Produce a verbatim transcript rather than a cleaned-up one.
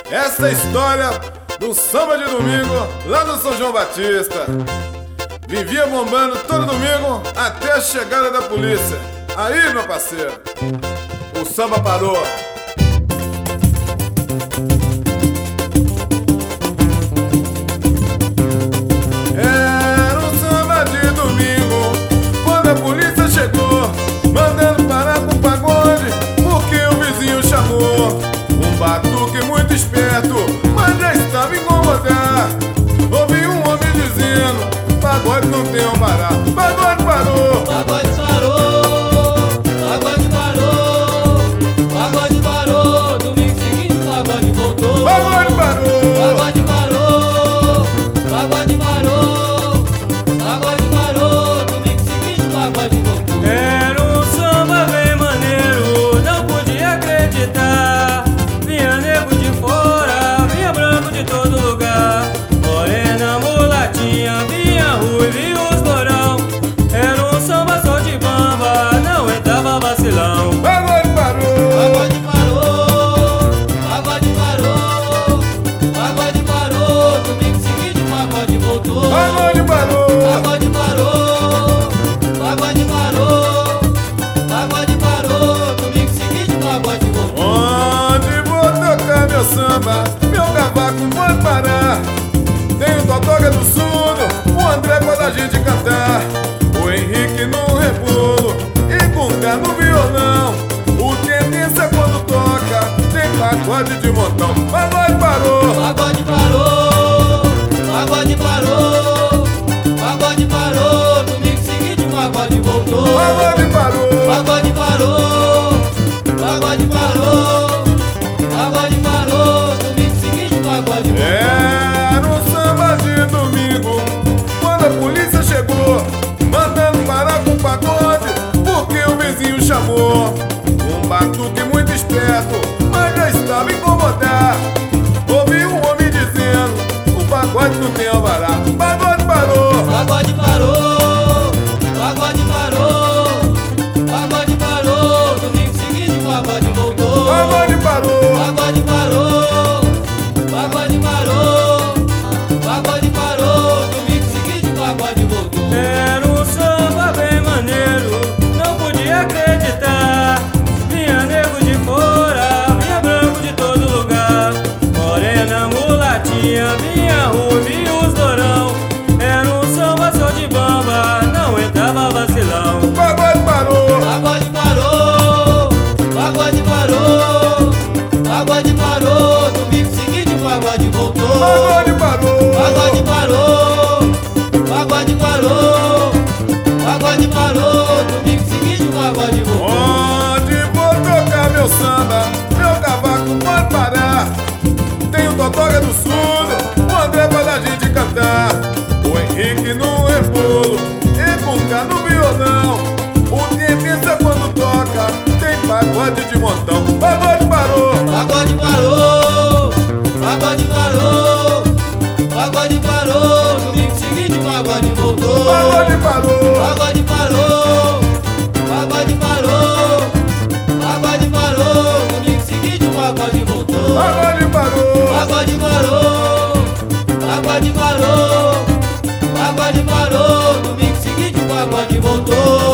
Essa é a história do samba de domingo lá no São João Batista. Vivia bombando todo domingo até a chegada da polícia. Aí, meu parceiro, o samba parou. Era um samba de domingo quando a polícia chegou, mandando parar com o pagode porque o vizinho chamou. Um batuque muito esperto, mas já estava incomodado. Ouvi um homem dizendo: pagode não tem um parar. Pagode parou, pagode parou, pagode parou, pagode parou. Domingo seguinte o pagode voltou. Pagode parou, pagode parou, pagode parou, pagode parou. Domingo seguinte o pagode voltou. Era um samba bem maneiro, não podia acreditar. Vinha nego de fora, vinha branco de todo lugar. Morena, mulatinha, vinha ruiva e os lourão. Era um samba só de bamba, não entrava vacilão. pagode parou, Pagode parou, pagode parou, pagode parou. Domingo seguinte o pagode voltou. pagode parou, Pagode parou, pagode parou, pagode parou. Domingo seguinte o pagode voltou. Onde vou tocar meu samba, meu cavaco pode parar. Tem o Totoga do Surdo, o André quando a gente cantar, o Henrique no rebolo e Gunga no violão. O Tendência quando toca, tem pagode de montão. Pagode parou, Pagode parou, pagode parou, pagode parou. Domingo seguinte o pagode voltou. pagode parou, Pagode parou, pagode parou, pagode parou. Domingo seguinte o pagode voltou. Era um samba de domingo quando a polícia chegou, mandando parar com o pagode porque o vizinho chamou. Um batuque muito esperto, mas já estava incomodado. Ouvi um homem dizendo: o pagode não tem alvará. Pagode parou, Pagode parou, pagode parou, pagode parou. Domingo seguinte o pagode voltou. pagode parou, Pagode parou, pagode parou, pagode parou. Domingo seguinte o pagode voltou. Era um samba bem maneiro, não podia acreditar. Vinha nego de fora, vinha branco de todo lugar. Morena, mulatinha, vinha ruiva e os lourão. Era um samba só de bamba, não entrava vacilão. pagode parou, Pagode parou, pagode parou, pagode parou. Domingo seguinte o pagode voltou. pagode parou, Pagode parou, pagode parou, pagode parou. Domingo seguinte o pagode voltou. Onde vou tocar meu samba, meu cavaco pode parar. Tem o Totoga do Surdo, o André para a gente cantar, o Henrique no rebolo e Gunga no violão. O Tendência quando toca, tem pagode de montão. Pagode parou, Pagode parou, pagode parou, pagode parou. Domingo seguinte o pagode voltou. pagode parou, Pagode parou, pagode parou, pagode parou. Domingo seguinte o pagode voltou. pagode parou, Pagode parou, pagode parou, pagode parou. Domingo seguinte o pagode voltou.